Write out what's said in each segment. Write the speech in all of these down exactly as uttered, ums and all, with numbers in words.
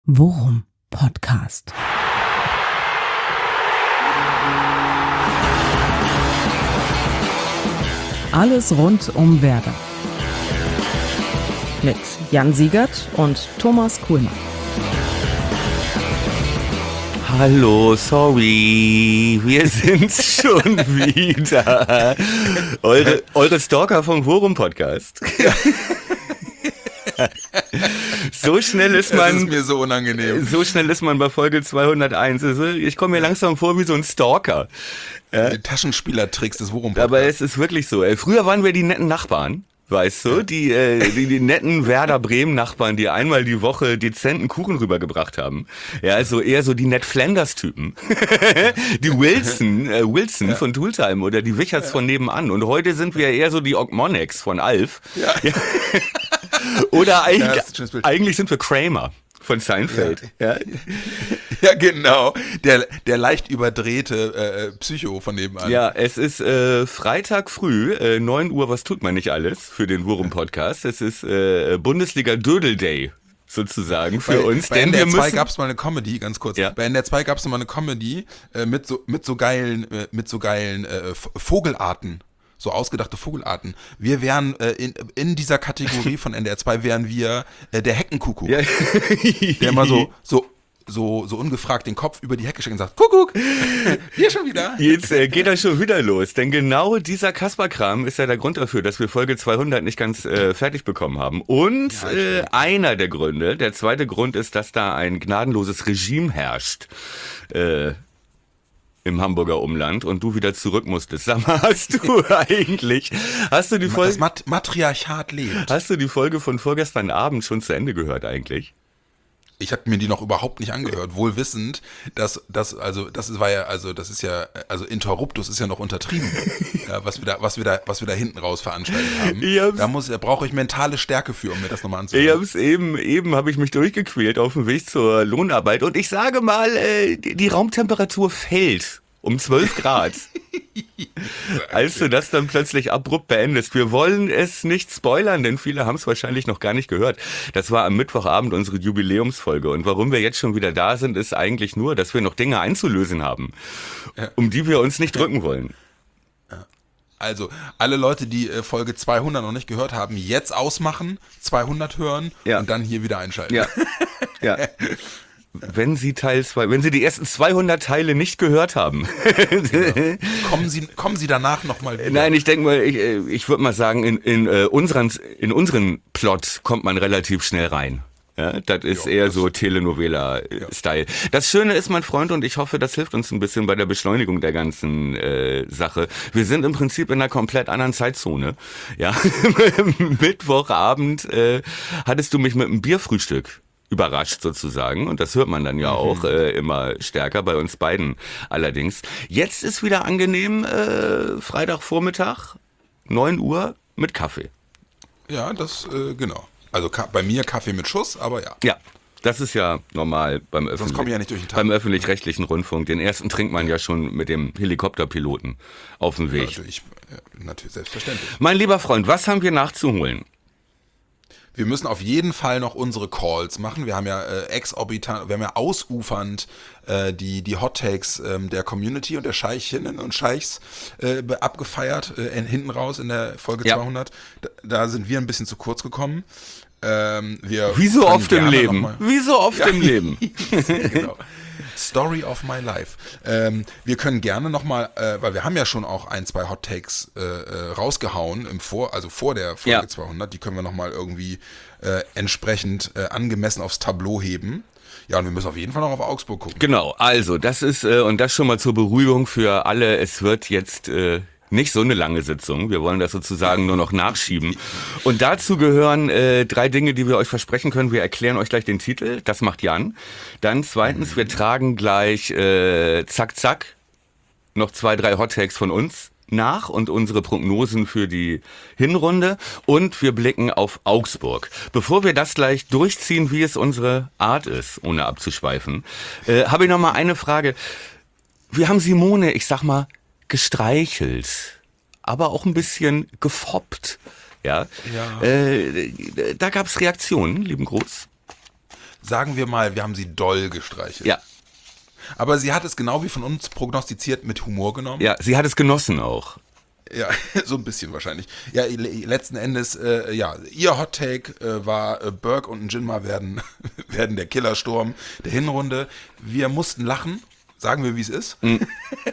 Worum Podcast. Alles rund um Werder. Mit Jan Siegert und Thomas Kuhlmann. Hallo, sorry, wir sind schon wieder. Eure, eure Stalker vom Worum Podcast. So schnell ist man. Das ist mir so unangenehm. So schnell ist man bei Folge zweihunderteins. Also ich komme mir langsam vor wie so ein Stalker. Ja? Die Taschenspielertricks des Worum Podcasts. Aber es ist wirklich so. Früher waren wir die netten Nachbarn. Weißt du, die, äh, die, die netten Werder Bremen-Nachbarn, die einmal die Woche dezenten Kuchen rübergebracht haben. Ja, also eher so die Ned Flanders-Typen. Die Wilson, äh, Wilson ja. von Tooltime oder die Wicherts ja. von nebenan. Und heute sind wir eher so die Ogmonics von Alf. Ja. Ja. Oder eigentlich, ja, eigentlich sind wir Kramer von Seinfeld. Ja, ja. Ja genau. Der, der leicht überdrehte äh, Psycho von nebenan. Ja, es ist äh, Freitag früh, äh, neun Uhr, was tut man nicht alles für den Worum-Podcast. Es ist äh, Bundesliga-Dödel-Day. Sozusagen für bei, uns. Bei denn N D R zwei müssen... gab es mal eine Comedy, ganz kurz. Ja. Bei N D R zwei gab es mal eine Comedy äh, mit so mit so geilen äh, mit so geilen äh, Vogelarten. So ausgedachte Vogelarten. Wir wären äh, in, in dieser Kategorie von N D R zwei wären wir äh, der Heckenkuckuck. Ja. Der immer so, so, so, so ungefragt den Kopf über die Hecke steckt und sagt, Kuckuck, hier schon wieder. Jetzt äh, geht das schon wieder los, denn genau dieser Kasperkram ist ja der Grund dafür, dass wir Folge zweihundert nicht ganz äh, fertig bekommen haben. Und ja, äh, einer der Gründe, der zweite Grund ist, dass da ein gnadenloses Regime herrscht. Äh, im Hamburger Umland und du wieder zurück musstest. Sag mal, hast du eigentlich, hast du die Folge... Das Mat- Matriarchat lebt. Hast du die Folge von vorgestern Abend schon zu Ende gehört eigentlich? Ich habe mir die noch überhaupt nicht angehört, wohl wissend, dass das also das war ja also das ist ja also Interruptus ist ja noch untertrieben, ja, was wir da was wir da was wir da hinten raus veranstaltet haben. Da muss da brauche ich mentale Stärke für, um mir das nochmal anzuhören. Ich hab's eben eben habe ich mich durchgequält auf dem Weg zur Lohnarbeit und ich sage mal, äh, die, die Raumtemperatur fällt um zwölf Grad. Als du das dann plötzlich abrupt beendest. Wir wollen es nicht spoilern, denn viele haben es wahrscheinlich noch gar nicht gehört. Das war am Mittwochabend unsere Jubiläumsfolge. Und warum wir jetzt schon wieder da sind, ist eigentlich nur, dass wir noch Dinge einzulösen haben, um die wir uns nicht drücken wollen. Also, alle Leute, die Folge zweihundert noch nicht gehört haben, jetzt ausmachen, zweihundert hören ja. und dann hier wieder einschalten. Ja, ja. Wenn Sie Teil zwei, wenn Sie die ersten zweihundert Teile nicht gehört haben. Genau. Kommen Sie, kommen Sie danach nochmal wieder. Nein, ich denke mal, ich, ich würde mal sagen, in, in, äh, unseren, in unseren Plot kommt man relativ schnell rein. Ja, das ist jo, eher das so Telenovela-Style. Ja. Das Schöne ist, mein Freund, und ich hoffe, das hilft uns ein bisschen bei der Beschleunigung der ganzen äh, Sache. Wir sind im Prinzip in einer komplett anderen Zeitzone. Ja, Mittwochabend äh, hattest du mich mit einem Bierfrühstück überrascht sozusagen und das hört man dann ja auch äh, immer stärker bei uns beiden allerdings. Jetzt ist wieder angenehm äh, Freitagvormittag, neun Uhr mit Kaffee. Ja, das, äh, genau. Also ka- bei mir Kaffee mit Schuss, aber ja. Ja, das ist ja normal beim, Öffentlich- komme ich ja nicht durch den Tag. beim öffentlich-rechtlichen Rundfunk. Den ersten trinkt man ja schon mit dem Helikopterpiloten auf dem Weg. Ja, natürlich, ja, natürlich, selbstverständlich. Mein lieber Freund, was haben wir nachzuholen? Wir müssen auf jeden Fall noch unsere Calls machen. Wir haben ja äh, exorbitant, wir haben ja ausufernd äh, die, die Hot Takes ähm, der Community und der Scheichinnen und Scheichs äh, abgefeiert, äh, hinten raus in der Folge ja. zweihundert. Da, da sind wir ein bisschen zu kurz gekommen. Ähm, wir Wie so oft im Leben. Wie so oft ja. im Leben. Genau. Story of my life. Ähm, wir können gerne nochmal, äh, weil wir haben ja schon auch ein, zwei Hot Takes äh, äh, rausgehauen, im vor, also vor der Folge ja. zweihundert, die können wir nochmal irgendwie äh, entsprechend äh, angemessen aufs Tableau heben. Ja, und wir müssen auf jeden Fall noch auf Augsburg gucken. Genau, also das ist, äh, und das schon mal zur Beruhigung für alle, es wird jetzt... Äh, Nicht so eine lange Sitzung, wir wollen das sozusagen nur noch nachschieben. Und dazu gehören äh, drei Dinge, die wir euch versprechen können. Wir erklären euch gleich den Titel, das macht Jan. Dann zweitens, wir tragen gleich äh, zack zack noch zwei, drei Hot Takes von uns nach und unsere Prognosen für die Hinrunde. Und wir blicken auf Augsburg. Bevor wir das gleich durchziehen, wie es unsere Art ist, ohne abzuschweifen, äh, habe ich noch mal eine Frage. Wir haben Simone, ich sag mal, gestreichelt, aber auch ein bisschen gefoppt. Ja, ja. Äh, da gab es Reaktionen, lieben Gruß. sagen wir mal, wir haben sie doll gestreichelt. Ja. Aber sie hat es genau wie von uns prognostiziert mit Humor genommen. Ja, sie hat es genossen auch. Ja, so ein bisschen wahrscheinlich. Ja, letzten Endes, äh, ja, ihr Hot Take äh, war, äh, Burke und Njinma werden, werden der Killersturm der Hinrunde. Wir mussten lachen, sagen wir, wie es ist. Mhm.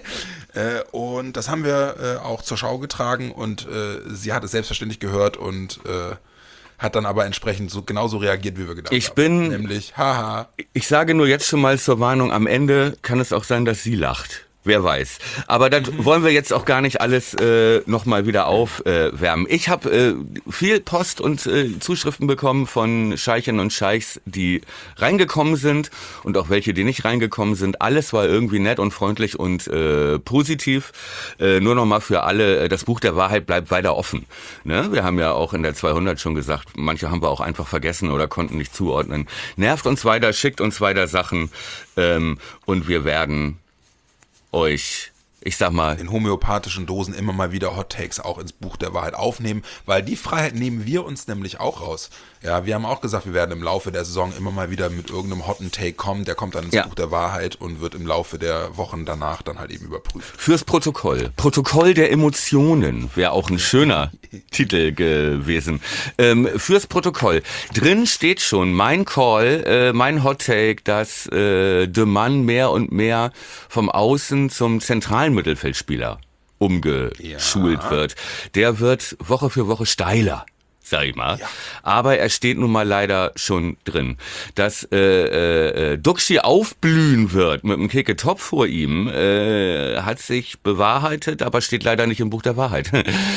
äh, und das haben wir äh, auch zur Schau getragen und äh, sie hat es selbstverständlich gehört und äh, hat dann aber entsprechend so genauso reagiert, wie wir gedacht ich haben. Bin, Nämlich, haha. Ich sage nur jetzt schon mal zur Warnung, am Ende kann es auch sein, dass sie lacht. Wer weiß. Aber das mhm. wollen wir jetzt auch gar nicht alles äh, nochmal wieder aufwärmen. Äh, ich habe äh, viel Post und äh, Zuschriften bekommen von Scheichinnen und Scheichs, die reingekommen sind und auch welche, die nicht reingekommen sind. Alles war irgendwie nett und freundlich und äh, positiv. Äh, nur nochmal für alle, das Buch der Wahrheit bleibt weiter offen. Ne? Wir haben ja auch in der zweihundert schon gesagt, manche haben wir auch einfach vergessen oder konnten nicht zuordnen. Nervt uns weiter, schickt uns weiter Sachen ähm, und wir werden euch, ich sag mal, in homöopathischen Dosen immer mal wieder Hot Takes auch ins Buch der Wahrheit aufnehmen, weil die Freiheit nehmen wir uns nämlich auch raus. Ja, wir haben auch gesagt, wir werden im Laufe der Saison immer mal wieder mit irgendeinem hotten Take kommen, der kommt dann ins ja. Buch der Wahrheit und wird im Laufe der Wochen danach dann halt eben überprüft. Fürs Protokoll. Protokoll der Emotionen wäre auch ein schöner Titel gewesen. Ähm, fürs Protokoll. Drin steht schon mein Call, äh, mein Hot Take, dass äh, de Mann mehr und mehr vom Außen zum zentralen Mittelfeldspieler umgeschult ja. wird. Der wird Woche für Woche steiler, sag ich mal. Ja. Aber er steht nun mal leider schon drin. Dass äh, äh, Duxi aufblühen wird mit einem Keke-Top vor ihm, äh, hat sich bewahrheitet, aber steht leider nicht im Buch der Wahrheit.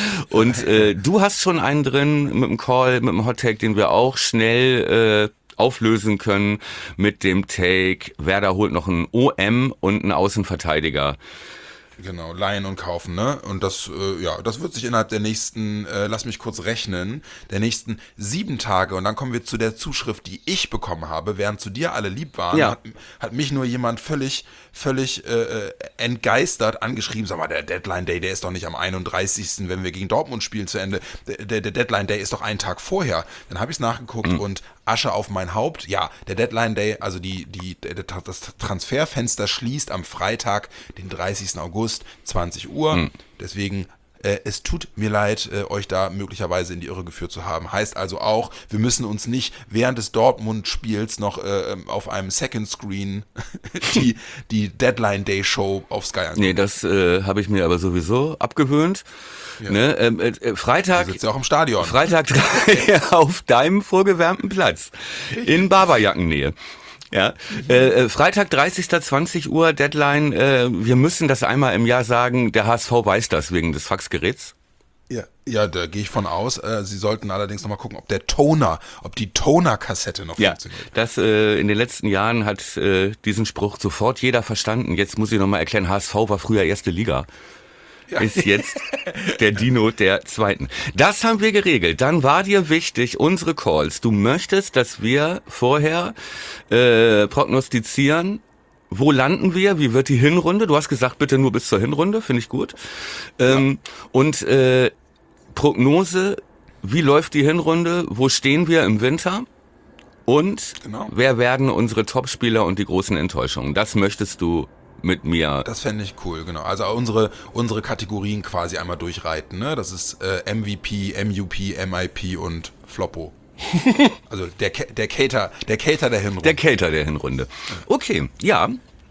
Und äh, du hast schon einen drin mit dem Call, mit dem Hot-Take, den wir auch schnell äh, auflösen können mit dem Take, Werder holt noch einen O M und einen Außenverteidiger. Genau, leihen und kaufen, ne? Und das, äh, ja, das wird sich innerhalb der nächsten, äh, lass mich kurz rechnen, der nächsten sieben Tage, und dann kommen wir zu der Zuschrift, die ich bekommen habe, während zu dir alle lieb waren, ja. hat, hat mich nur jemand völlig, völlig äh, entgeistert angeschrieben, sag mal, der Deadline Day, der ist doch nicht am einunddreißigsten, wenn wir gegen Dortmund spielen, zu Ende. Der, der, der Deadline Day ist doch einen Tag vorher. Dann habe ich es nachgeguckt mhm. und Asche auf mein Haupt. Ja, der Deadline Day, also die, die, der, das Transferfenster schließt am Freitag, den dreißigsten August, zwanzig Uhr. Mhm. Deswegen, äh, es tut mir leid, äh, euch da möglicherweise in die Irre geführt zu haben. Heißt also auch, wir müssen uns nicht während des Dortmund-Spiels noch äh, auf einem Second Screen die, die Deadline Day Show auf Sky angucken. Nee, das äh, habe ich mir aber sowieso abgewöhnt. Ja. Ne, ähm, äh, Freitag, du sitzt ja auch im Stadion. Freitag auf deinem vorgewärmten Platz in Barberjackennähe. Ja, äh, Freitag dreißigsten zwanzig Uhr Deadline. Äh, wir müssen das einmal im Jahr sagen. Der H S V weiß das wegen des Faxgeräts. Ja, ja, da gehe ich von aus. Äh, Sie sollten allerdings nochmal gucken, ob der Toner, ob die Toner-Kassette noch ja, funktioniert. Das äh, in den letzten Jahren hat äh, diesen Spruch sofort jeder verstanden. Jetzt muss ich nochmal erklären, H S V war früher erste Liga. Ja. Ist jetzt der Dino der Zweiten. Das haben wir geregelt. Dann war dir wichtig, unsere Calls. Du möchtest, dass wir vorher äh, prognostizieren, wo landen wir, wie wird die Hinrunde. Du hast gesagt, bitte nur bis zur Hinrunde, finde ich gut. Ähm, ja. Und äh, Prognose, wie läuft die Hinrunde, wo stehen wir im Winter? Und genau. Wer werden unsere Topspieler und die großen Enttäuschungen? Das möchtest du mit mir. Das fände ich cool, genau. Also unsere unsere Kategorien quasi einmal durchreiten, ne? Das ist äh, M V P, M U P, M I P und Floppo. Also der der Cater, der Cater der Hinrunde. Der Cater der Hinrunde. Okay, ja.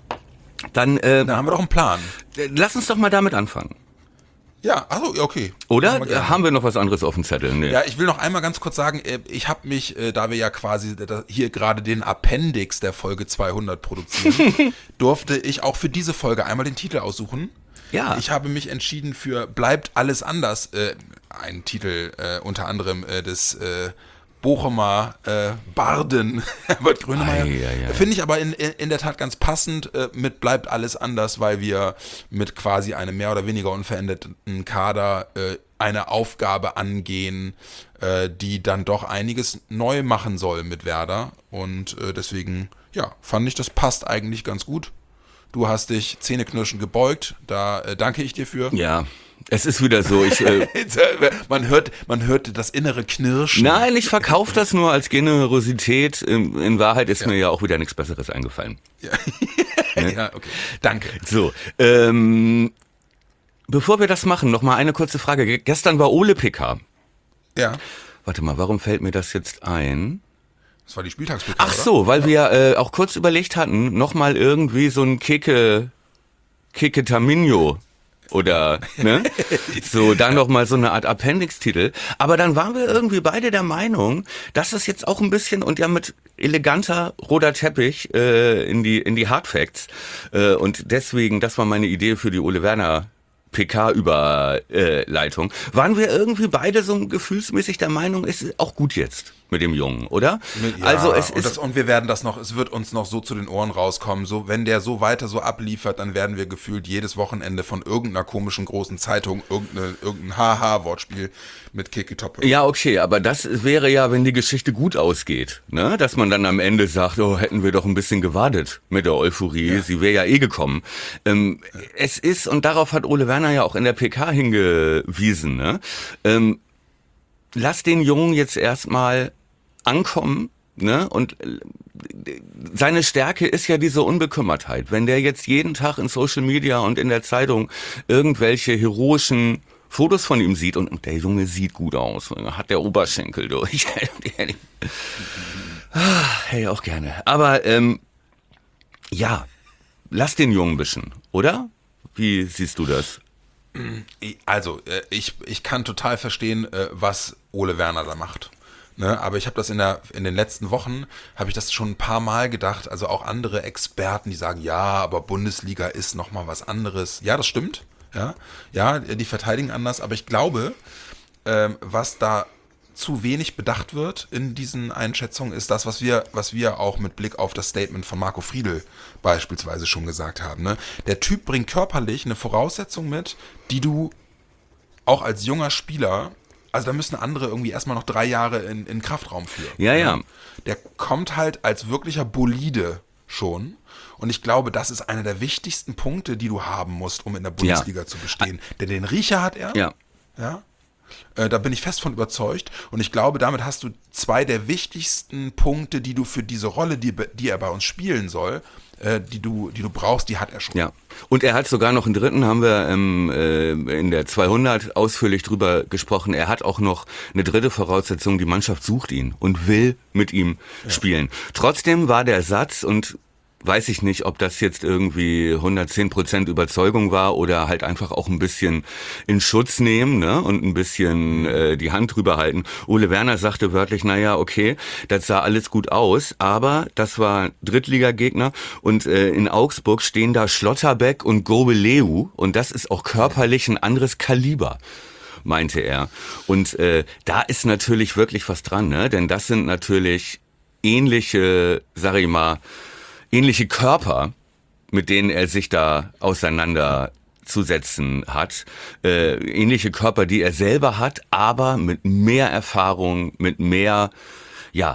Dann äh, Dann haben wir doch einen Plan. Lass uns doch mal damit anfangen. Ja, also okay. Oder haben wir, haben wir noch was anderes auf dem Zettel? Nee. Ja, ich will noch einmal ganz kurz sagen, ich habe mich, da wir ja quasi hier gerade den Appendix der Folge zweihundert produzieren, durfte ich auch für diese Folge einmal den Titel aussuchen. Ja. Ich habe mich entschieden für Bleibt alles anders, äh, ein Titel äh, unter anderem äh, des äh, Bochumer äh, Barden Herbert Grönemeyer. Finde ich aber in, in, in der Tat ganz passend äh, mit Bleibt alles anders, weil wir mit quasi einem mehr oder weniger unveränderten Kader äh, eine Aufgabe angehen, äh, die dann doch einiges neu machen soll mit Werder. Und äh, deswegen, ja, fand ich, das passt eigentlich ganz gut. Du hast dich zähneknirschend gebeugt, da äh, danke ich dir für. Ja. es ist wieder so. Ich, äh, man hört, man hört das innere Knirschen. Nein, ich verkaufe das nur als Generosität. In, in Wahrheit ist ja. mir ja auch wieder nichts Besseres eingefallen. Ja, ne? Ja, okay. Danke. So, ähm, bevor wir das machen, noch mal eine kurze Frage. Gestern war Ole P K. Ja. Warte mal, warum fällt mir das jetzt ein? Das war die Spieltags-P K, Ach so, weil wir äh, auch kurz überlegt hatten, noch mal irgendwie so ein Keke, Keke Tamino oder, ne? So, dann noch mal so eine Art Appendix-Titel. Aber dann waren wir irgendwie beide der Meinung, dass es jetzt auch ein bisschen und ja mit eleganter roter Teppich äh, in die in die Hardfacts äh, und deswegen, das war meine Idee für die Ole Werner P K-Überleitung, waren wir irgendwie beide so gefühlsmäßig der Meinung, es ist auch gut jetzt mit dem Jungen, oder? Ja, also es und, ist das, und wir werden das noch, es wird uns noch so zu den Ohren rauskommen, so wenn der so weiter so abliefert, dann werden wir gefühlt jedes Wochenende von irgendeiner komischen großen Zeitung irgendeine, irgendein Haha-Wortspiel mit Kiki Toppe. Ja, okay, aber das wäre ja, wenn die Geschichte gut ausgeht, ne? Dass man dann am Ende sagt, oh, hätten wir doch ein bisschen gewartet mit der Euphorie, ja. Sie wäre ja eh gekommen. Ähm, ja. Es ist, und darauf hat Ole Werner ja auch in der P K hingewiesen, ne? Ähm, lass den Jungen jetzt erstmal ankommen, ne? Und seine Stärke ist ja diese Unbekümmertheit. Wenn der jetzt jeden Tag in Social Media und in der Zeitung irgendwelche heroischen Fotos von ihm sieht und der Junge sieht gut aus, hat der Oberschenkel durch. Hey, auch gerne. Aber ähm, ja, lass den Jungen wischen, oder? Wie siehst du das? Also, ich, ich kann total verstehen, was Ole Werner da macht. Ne, aber ich habe das in der in den letzten Wochen, habe ich das schon ein paar Mal gedacht, also auch andere Experten, die sagen, ja, aber Bundesliga ist nochmal was anderes. Ja, das stimmt, ja, ja, die verteidigen anders, aber ich glaube, ähm, was da zu wenig bedacht wird in diesen Einschätzungen, ist das, was wir, was wir auch mit Blick auf das Statement von Marco Friedl beispielsweise schon gesagt haben. Ne? Der Typ bringt körperlich eine Voraussetzung mit, die du auch als junger Spieler, also da müssen andere irgendwie erstmal noch drei Jahre in, in Kraftraum führen. Ja, ja. Der kommt halt als wirklicher Bolide schon. Und ich glaube, das ist einer der wichtigsten Punkte, die du haben musst, um in der Bundesliga ja. zu bestehen. Denn den Riecher hat er. Ja. Ja. Äh, da bin ich fest von überzeugt. Und ich glaube, damit hast du zwei der wichtigsten Punkte, die du für diese Rolle, die, die er bei uns spielen soll, äh, die du, die du brauchst, die hat er schon. Ja. Und er hat sogar noch einen dritten, haben wir ähm, äh, in der zweihundert ausführlich drüber gesprochen. Er hat auch noch eine dritte Voraussetzung, die Mannschaft sucht ihn und will mit ihm ja. spielen. Trotzdem war der Satz, und weiß ich nicht, ob das jetzt irgendwie hundertzehn Prozent Überzeugung war oder halt einfach auch ein bisschen in Schutz nehmen, ne, und ein bisschen äh, die Hand drüber halten. Ole Werner sagte wörtlich, naja, okay, das sah alles gut aus, aber das war Drittligagegner und äh, in Augsburg stehen da Schlotterbeck und Gobeleu und das ist auch körperlich ein anderes Kaliber, meinte er. Und äh, da ist natürlich wirklich was dran, ne, denn das sind natürlich ähnliche, sag ich mal, ähnliche Körper, mit denen er sich da auseinanderzusetzen hat. Äh, ähnliche Körper, die er selber hat, aber mit mehr Erfahrung, mit mehr, ja,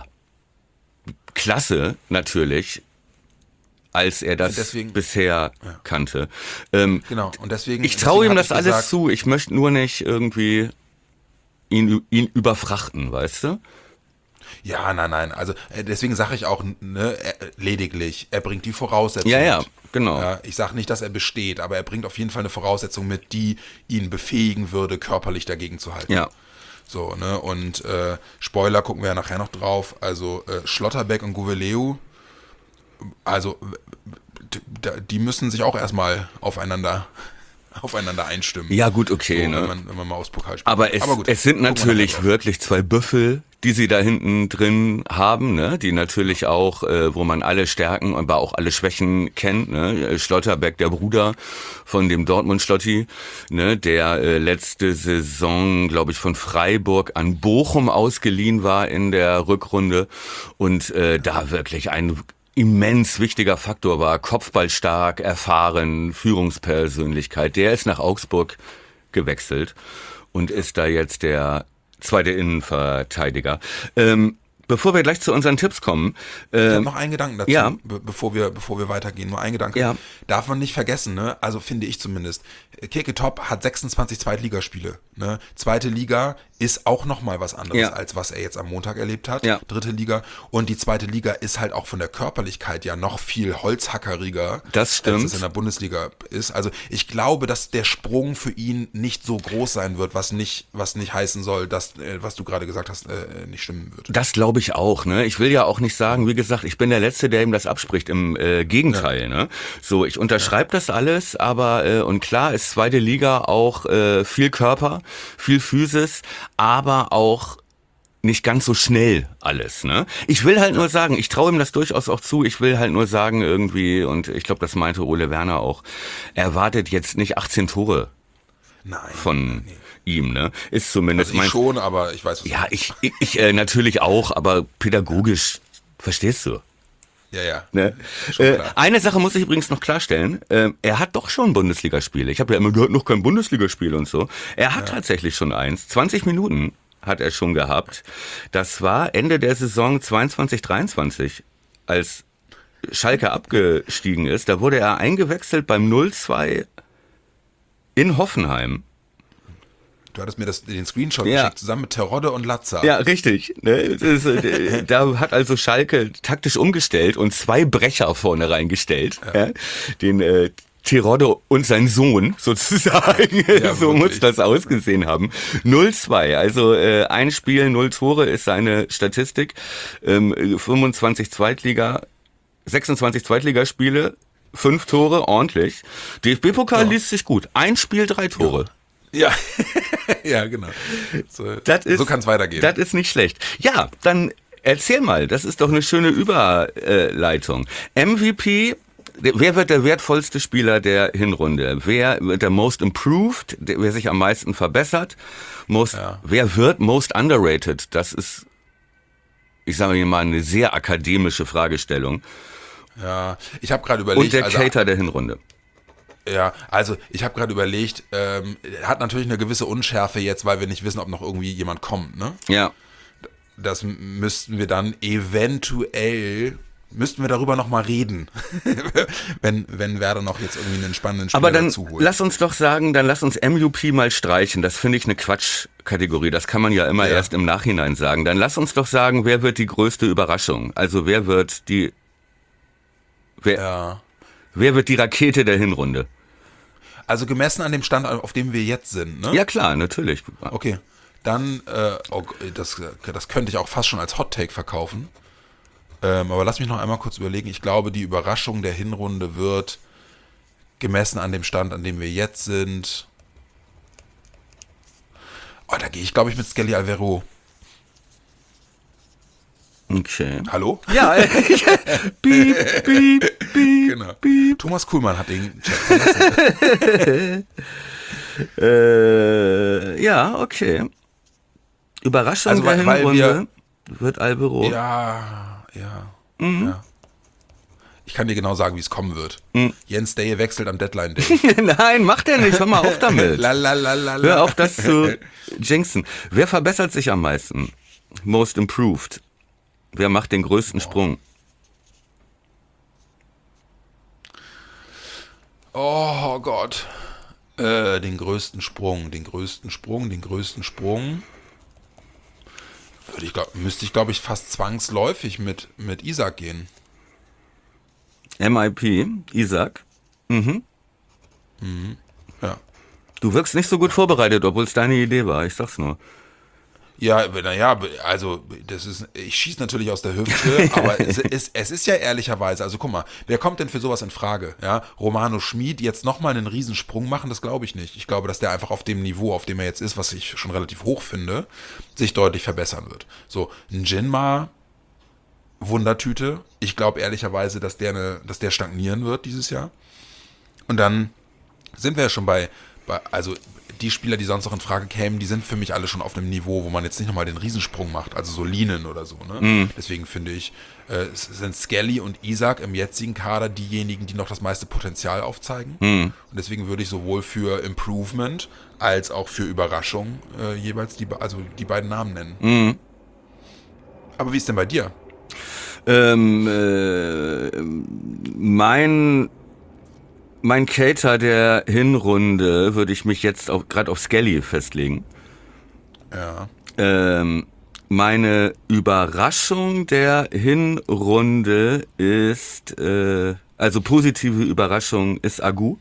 Klasse natürlich, als er das deswegen, bisher ja. kannte. Ähm, genau, und deswegen... Ich traue ihm das alles gesagt, zu, ich möchte nur nicht irgendwie ihn, ihn überfrachten, weißt du? Ja, nein, nein. Also deswegen sage ich auch ne, lediglich, er bringt die Voraussetzung Ja, ja, mit. genau. Ja, ich sage nicht, dass er besteht, aber er bringt auf jeden Fall eine Voraussetzung mit, die ihn befähigen würde, körperlich dagegen zu halten. Ja. So, ne, und äh, Spoiler gucken wir ja nachher noch drauf. Also äh, Schlotterbeck und Gouveleu, also die müssen sich auch erstmal aufeinander aufeinander einstimmen. Ja, gut, okay. So, ne? wenn, man, wenn man mal aufs Pokal spielt. Aber es, Aber gut, es sind natürlich wirklich zwei Büffel, die sie da hinten drin haben, ne? Die natürlich auch, äh, wo man alle Stärken, aber auch alle Schwächen kennt. Ne? Schlotterbeck, der Bruder von dem Dortmund-Schlotti, ne? Der äh, letzte Saison, glaube ich, von Freiburg an Bochum ausgeliehen war in der Rückrunde und äh, da wirklich ein immens wichtiger Faktor war, kopfballstark, erfahren, Führungspersönlichkeit. Der ist nach Augsburg gewechselt und ist da jetzt der zweite Innenverteidiger. Ähm, bevor wir gleich zu unseren Tipps kommen. Äh, Ich habe noch einen Gedanken dazu, ja. be bevor wir bevor wir weitergehen. Nur ein Gedanke. Ja. Darf man nicht vergessen, ne? Also finde ich zumindest. Keke Top hat sechsundzwanzig Zweitligaspiele. Ne? Zweite Liga ist auch nochmal was anderes, Ja. als was er jetzt am Montag erlebt hat. Ja. Dritte Liga. Und die zweite Liga ist halt auch von der Körperlichkeit ja noch viel holzhackeriger, Das stimmt. als es in der Bundesliga ist. Also ich glaube, dass der Sprung für ihn nicht so groß sein wird, was nicht, was nicht heißen soll, dass, äh, was du gerade gesagt hast, äh, nicht stimmen wird. Das glaube ich auch, ne? Ich will ja auch nicht sagen, wie gesagt, ich bin der Letzte, der ihm das abspricht. Im äh, Gegenteil, ja. ne? So, ich unterschreibe ja. das alles, aber äh, und klar ist zweite Liga auch äh, viel Körper, viel Physis, aber auch nicht ganz so schnell alles, ne? Ich will halt nur sagen, ich traue ihm das durchaus auch zu, ich will halt nur sagen irgendwie, und ich glaube, das meinte Ole Werner auch, er wartet jetzt nicht achtzehn Tore Nein, von nein, nee. ihm, ne? Ist zumindest Also ich mein... schon, aber ich weiß, was Ja, ich, ich, ich äh, natürlich auch, aber pädagogisch, verstehst du? Ja, ja. Ne? Schon Äh, klar. eine Sache muss ich übrigens noch klarstellen. Äh, er hat doch schon Bundesligaspiele. Ich habe ja immer gehört, noch kein Bundesligaspiel und so. Er hat ja. tatsächlich schon eins. zwanzig Minuten hat er schon gehabt. Das war Ende der Saison zweiundzwanzig dreiundzwanzig, als Schalke abgestiegen ist. Da wurde er eingewechselt beim null zwei in Hoffenheim. Du hattest mir das, den Screenshot Ja. geschickt, zusammen mit Terodde und Latza. Ja, richtig. Ne? Das ist, äh, da hat also Schalke taktisch umgestellt und zwei Brecher vorne reingestellt. Ja. Ja? Den äh, Terodde und sein Sohn sozusagen. Ja, so wirklich. muss das ausgesehen haben. null zwei, also äh, ein Spiel, null Tore ist seine Statistik. Ähm, fünfundzwanzig Zweitliga, sechsundzwanzig Zweitligaspiele, fünf Tore, ordentlich. D F B-Pokal Ja. liest sich gut. Ein Spiel, drei Tore. Ja, ja genau. So, Das ist, so kann es weitergehen. Das ist nicht schlecht. Ja, dann erzähl mal, das ist doch eine schöne Überleitung. M V P, wer wird der wertvollste Spieler der Hinrunde? Wer wird der Most Improved, der, wer sich am meisten verbessert? Most, Ja. Wer wird Most Underrated? Das ist, ich sage mal, eine sehr akademische Fragestellung. ja, ich habe gerade Und überlegt, der also, Cater der Hinrunde. ja, also ich habe gerade überlegt, ähm, hat natürlich eine gewisse Unschärfe jetzt, weil wir nicht wissen, ob noch irgendwie jemand kommt, ne? Ja. Das m- müssten wir dann eventuell, müssten wir darüber nochmal reden, wenn, wenn Werder noch jetzt irgendwie einen spannenden Spieler Aber dann dazu holt. lass uns doch sagen, dann lass uns M U P mal streichen. Das finde ich eine Quatschkategorie. Das kann man ja immer Ja. erst im Nachhinein sagen. Dann lass uns doch sagen, wer wird die größte Überraschung? Also wer wird die, wer, Ja. wer wird die Rakete der Hinrunde? Also gemessen an dem Stand, auf dem wir jetzt sind, ne? Ja klar, natürlich. Okay, dann, äh, oh, das, das könnte ich auch fast schon als Hot Take verkaufen. Ähm, aber lass mich noch einmal kurz überlegen. Ich glaube, die Überraschung der Hinrunde wird, gemessen an dem Stand, an dem wir jetzt sind. Oh, da gehe ich, glaube ich, mit Skelly Alvaro. Okay. Hallo? Ja, piep, piep, piep. Genau. Thomas Kuhlmann hat den Chat verlassen. Äh, ja, okay. Überraschung Also, der weil- weil Hinrunde wird Alvaro. Ja, ja, Mhm. ja. Ich kann dir genau sagen, wie es kommen wird. Mhm. Jens Day wechselt am Deadline Day. Nein, macht er nicht. Hör mal auf damit. la, la, la, la, Hör la. auf, das zu jinxen. Wer verbessert sich am meisten? Most improved. Wer macht den größten Sprung? Oh Gott. Äh, den größten Sprung, den größten Sprung, den größten Sprung. Würde ich glaub, müsste ich, glaube ich, fast zwangsläufig mit, mit Isaac gehen. M I P, Isaac. Mhm. Ja. Du wirkst nicht so gut vorbereitet, obwohl es deine Idee war. Ich sag's nur. Ja, naja, also das ist, ich schieße natürlich aus der Hüfte, aber es ist, es ist ja ehrlicherweise, also guck mal, wer kommt denn für sowas in Frage? Ja, Romano Schmid jetzt nochmal einen Riesensprung machen, das glaube ich nicht. Ich glaube, dass der einfach auf dem Niveau, auf dem er jetzt ist, was ich schon relativ hoch finde, sich deutlich verbessern wird. So, ein Jinma, Wundertüte. Ich glaube ehrlicherweise, dass der, eine, dass der stagnieren wird dieses Jahr. Und dann sind wir ja schon bei, bei also die Spieler, die sonst noch in Frage kämen, die sind für mich alle schon auf einem Niveau, wo man jetzt nicht nochmal den Riesensprung macht, also so Linen oder so. Ne? Mhm. Deswegen finde ich, äh, es sind Skelly und Isaac im jetzigen Kader diejenigen, die noch das meiste Potenzial aufzeigen. Mhm. Und deswegen würde ich sowohl für Improvement als auch für Überraschung äh, jeweils die, be- also die beiden Namen nennen. Mhm. Aber wie ist denn bei dir? Ähm, äh, mein, mein Cater der Hinrunde würde ich mich jetzt auch gerade auf Skelly festlegen. Ja. Ähm, meine Überraschung der Hinrunde ist, äh, also positive Überraschung ist Agu.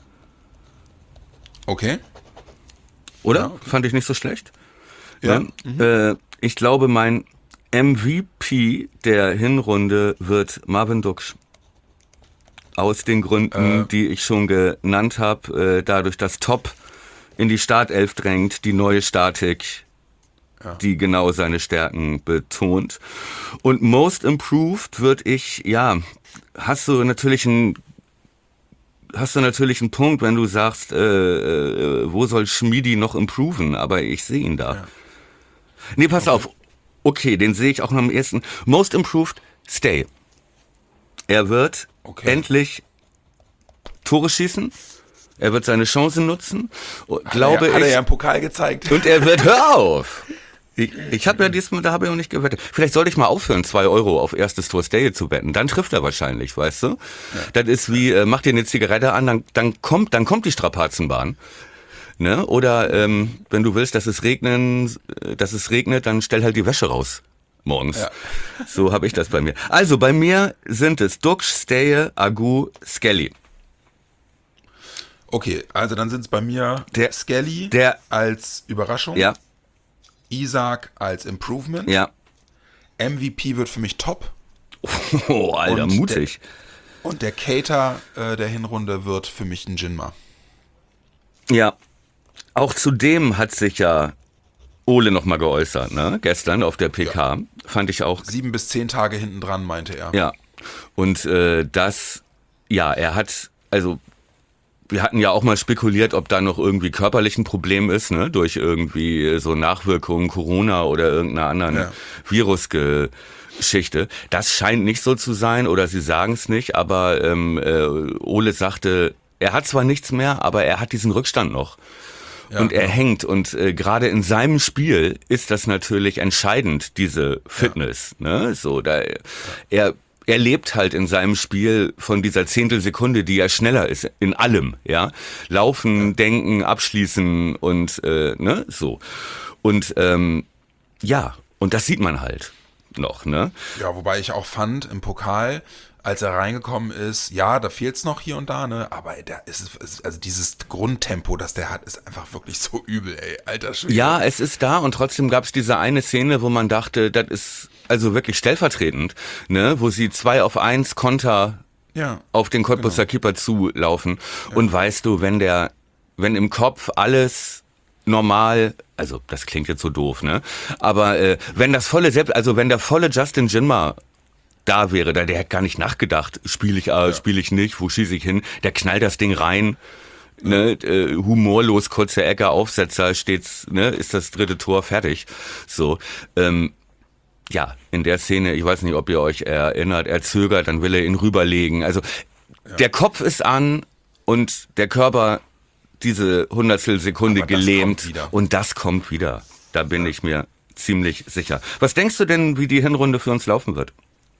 Okay. Oder? Ja, okay. Fand ich nicht so schlecht. Ja. Ne? Mhm. Äh, ich glaube, mein M V P der Hinrunde wird Marvin Duksch. Aus den Gründen, Äh. die ich schon genannt habe, äh, dadurch, dass Top in die Startelf drängt, die neue Statik, ja. die genau seine Stärken betont. Und Most Improved würde ich, ja, hast du natürlich einen hast du natürlich einen Punkt, wenn du sagst, äh, äh, wo soll Schmiedi noch improven, aber ich sehe ihn da. Ja. Nee, pass okay. auf. Okay, den sehe ich auch noch am ersten. Most Improved, Stay. Er wird okay. endlich Tore schießen. Er wird seine Chancen nutzen. Hat glaube er, hat ich, er ja im Pokal gezeigt. Und er wird, hör auf! Ich, ich habe ja diesmal, da habe ich auch nicht gewettet. Vielleicht sollte ich mal aufhören, zwei Euro auf erstes Tor Stay zu wetten. Dann trifft er wahrscheinlich, weißt du? Ja. Das ist wie, äh, mach dir eine Zigarette an, dann, dann kommt, dann kommt die Strapazenbahn. Ne? Oder ähm, wenn du willst, dass es regnen, dass es regnet, dann stell halt die Wäsche raus morgens. Ja. So habe ich das bei mir. Also bei mir sind es Duksch, Stay, Agu, Skelly. Okay, also dann sind es bei mir der, Skelly der, als Überraschung. Ja. Isaac als Improvement. Ja. M V P wird für mich Top. Oh, Alter, und mutig. Der, und der Cater äh, der Hinrunde wird für mich ein Jinma. Ja. Auch zudem hat sich ja Ole nochmal geäußert, ne? Gestern auf der P K. Ja. Fand ich auch. Sieben bis zehn Tage hinten dran, meinte er. Ja. Und äh, das, ja, er hat, also wir hatten ja auch mal spekuliert, ob da noch irgendwie körperlich ein Problem ist, ne? Durch irgendwie so Nachwirkungen Corona oder irgendeiner anderen ja. Virusgeschichte. Das scheint nicht so zu sein oder sie sagen es nicht, aber ähm, äh, Ole sagte, er hat zwar nichts mehr, aber er hat diesen Rückstand noch. Ja, und er ja. hängt und äh, gerade in seinem Spiel ist das natürlich entscheidend, diese Fitness. Ja. Ne? So, da, ja. er Er lebt halt in seinem Spiel von dieser Zehntelsekunde, die ja schneller ist in allem, ja. Laufen, ja. denken, abschließen und äh, ne, so. Und ähm, ja, und das sieht man halt noch, ne? Ja, wobei ich auch fand, im Pokal, als er reingekommen ist, ja, da fehlt's noch hier und da, ne? Aber da ist es, also dieses Grundtempo, das der hat, ist einfach wirklich so übel, ey, alter Schwede. Ja, es ist da und trotzdem gab's diese eine Szene, wo man dachte, das ist also wirklich stellvertretend, ne, wo sie zwei auf eins Konter ja, auf den Cottbusser genau. Keeper zulaufen. Ja. Und weißt du, wenn der, wenn im Kopf alles normal, also das klingt jetzt so doof, ne, aber äh, wenn das volle Selbst, also wenn der volle Justin Jinma da wäre, der, der hätte gar nicht nachgedacht, spiele ich, äh, ja. spiele ich nicht, wo schieße ich hin, der knallt das Ding rein. Ne, äh, humorlos, kurze Ecke, Aufsetzer, steht's, ne, ist das dritte Tor fertig. So, ähm, ja, in der Szene, ich weiß nicht, ob ihr euch erinnert, er zögert, dann will er ihn rüberlegen. Also ja. der Kopf ist an und der Körper diese Hundertstel Sekunde Aber gelähmt und das kommt wieder. Da bin ja. ich mir ziemlich sicher. Was denkst du denn, wie die Hinrunde für uns laufen wird?